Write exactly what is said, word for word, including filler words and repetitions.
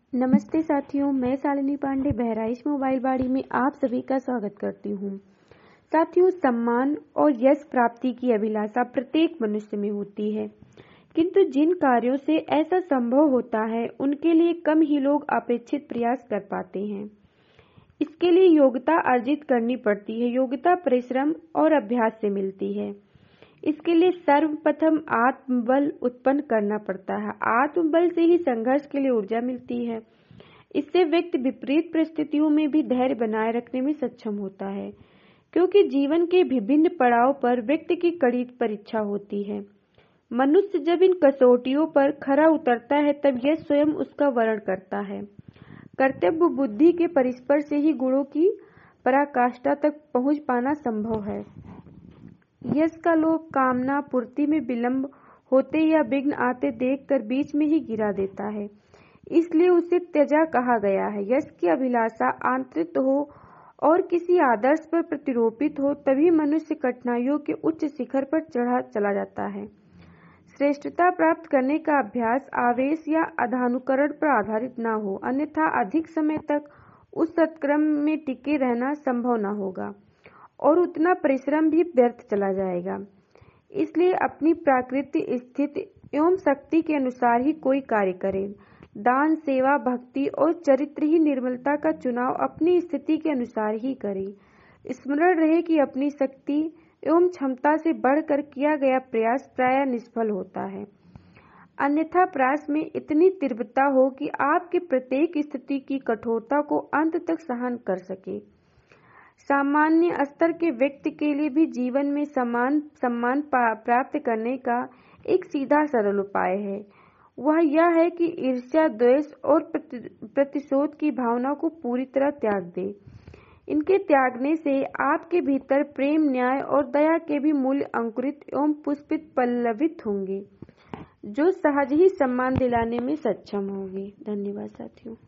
नमस्ते साथियों, मैं शालिनी पांडे बहराइच मोबाइल बाड़ी में आप सभी का स्वागत करती हूँ। साथियों, सम्मान और यश प्राप्ति की अभिलाषा प्रत्येक मनुष्य में होती है, किंतु जिन कार्यों से ऐसा संभव होता है उनके लिए कम ही लोग अपेक्षित प्रयास कर पाते हैं। इसके लिए योग्यता अर्जित करनी पड़ती है। योग्यता परिश्रम और अभ्यास से मिलती है। इसके लिए सर्वप्रथम आत्मबल उत्पन्न करना पड़ता है। आत्मबल से ही संघर्ष के लिए ऊर्जा मिलती है। इससे व्यक्ति विपरीत परिस्थितियों में भी धैर्य बनाए रखने में सक्षम होता है, क्योंकि जीवन के विभिन्न पड़ाव पर व्यक्ति की कड़ी परीक्षा होती है। मनुष्य जब इन कसौटियों पर खरा उतरता है तब यह स्वयं उसका वर्ण करता है। कर्तव्य बुद्धि के परिस्पर से ही गुणों की पराकाष्ठा तक पहुंच पाना संभव है। यश का लोभ कामना पूर्ति में विलंब होते या विघ्न आते देखकर बीच में ही गिरा देता है, इसलिए उसे त्यजा कहा गया है। यश की अभिलाषा आंतरिक हो और किसी आदर्श पर प्रतिरोपित हो तभी मनुष्य कठिनाइयों के उच्च शिखर पर चढ़ा चला जाता है। श्रेष्ठता प्राप्त करने का अभ्यास आवेश या अधानुकरण पर आधारित न हो, अन्यथा अधिक समय तक उस सत्क्रम में टिके रहना संभव न होगा और उतना परिश्रम भी व्यर्थ चला जाएगा। इसलिए अपनी प्राकृतिक स्थिति एवं शक्ति के अनुसार ही कोई कार्य करे। दान, सेवा, भक्ति और चरित्र ही निर्मलता का चुनाव अपनी स्थिति के अनुसार ही करे। स्मरण रहे कि अपनी शक्ति एवं क्षमता से बढ़कर किया गया प्रयास प्रायः निष्फल होता है, अन्यथा प्रयास में इतनी तीव्रता हो कि आपके प्रत्येक स्थिति की कठोरता को अंत तक सहन कर सके। सामान्य स्तर के व्यक्ति के लिए भी जीवन में समान सम्मान प्राप्त करने का एक सीधा सरल उपाय है। वह यह है कि ईर्ष्या, द्वेष और प्रतिशोध की भावना को पूरी तरह त्याग दे। इनके त्यागने से आपके भीतर प्रेम, न्याय और दया के भी मूल्य अंकुरित एवं पुष्पित पल्लवित होंगे, जो सहज ही सम्मान दिलाने में सक्षम होंगे। धन्यवाद साथियों।